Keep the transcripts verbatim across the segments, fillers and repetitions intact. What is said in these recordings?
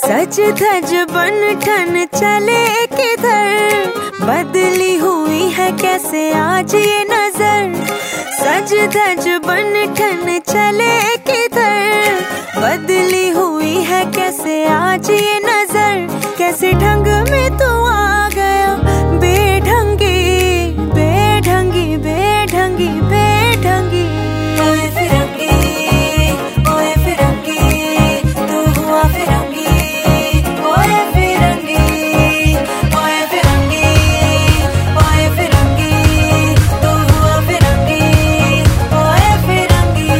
सज धज बन ठन चले किधर, बदली हुई है कैसे आज ये नजर। सज धज बन ठन चले किधर, बदली हुई है कैसे आज ये नजर। कैसे ढंग में तू आ गया बेढंगी बेढंगी बेढंगी बेढंगी। ओए फिरंगी ओए फिरंगी तू हुआ फिरंगी। ओए फिरंगी ओए फिरंगी ओए फिरंगी तू हुआ फिरंगी। ओए फिरंगी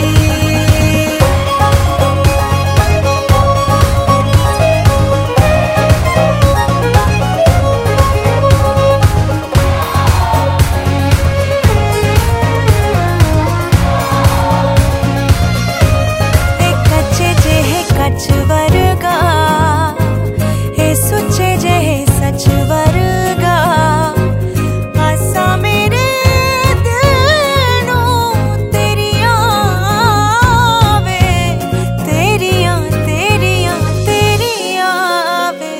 कच वर्गा हे सुचे जे सच वर्गा। आसा मेरे दिल नू तेरियां वे, तेरियां तेरियां तेरियां वे।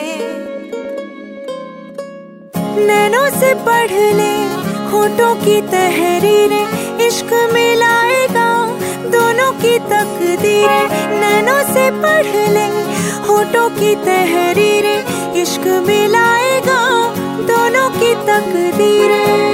नैनों से पढ़ ले होठों की तहरीरें, इश्क मिलाएगा दोनों की तकदीरें। नैनों से पढ़ ले होठों की तहरीरें, इश्क मिलाएगा दोनों की तकदीरें।